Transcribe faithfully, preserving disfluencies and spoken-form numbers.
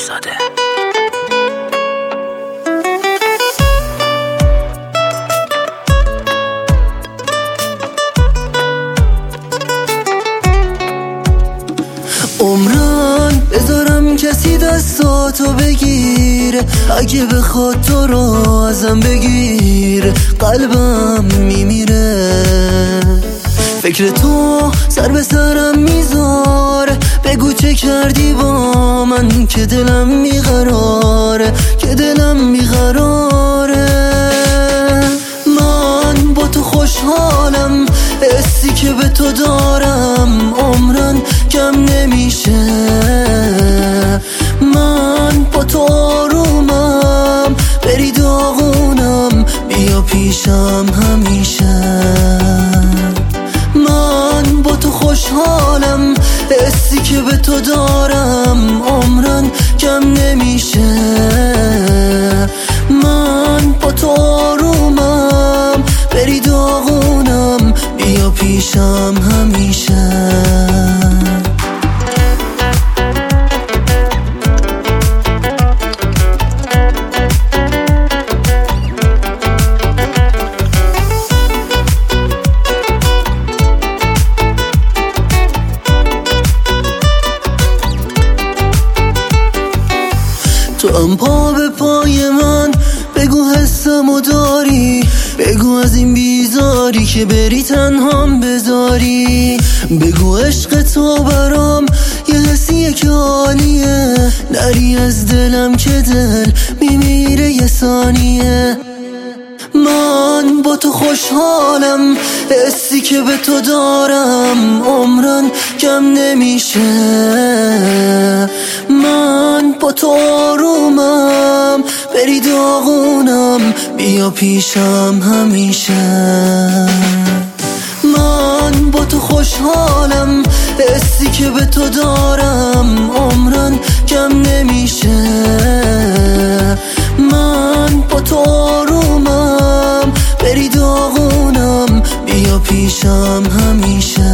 زاده. عمران بذارم کسی دستاتو بگیره، اگه بخواد تو رو ازم بگیر قلبم میمیره. فکر تو سر به سرم میذاره، بگو چه کردی با من که دلم بیقراره، که دلم بیقراره. من با تو خوشحالم، حسی که به تو دارم عمرن کم نمیشه. من با تو آرومم، بری داغونم، بیا پیشم همیشه. من با تو خوشحالم، حسی که به تو دارم عمرن کم نمیشه. من با تو آرومم، بری داغونم، بیا پیشم همیشه. تو هم پا به پای من، بگو حسمو داری، بگو از این بیزاری که بری تنهام بذاری. بگو عشق تو برام یه حسیه که عالیه، نری از دلم که دل میمیره یه ثانیه. من با تو خوشحالم، حسی که به تو دارم عمرن کم نمیشه. من با تو آرومم، بری داغونم، بیا پیشم همیشه. من با تو خوشحالم، حسی که به تو دارم عمرن کم نمیشه. من با تو آرومم، بری داغونم، بیا پیشم همیشه.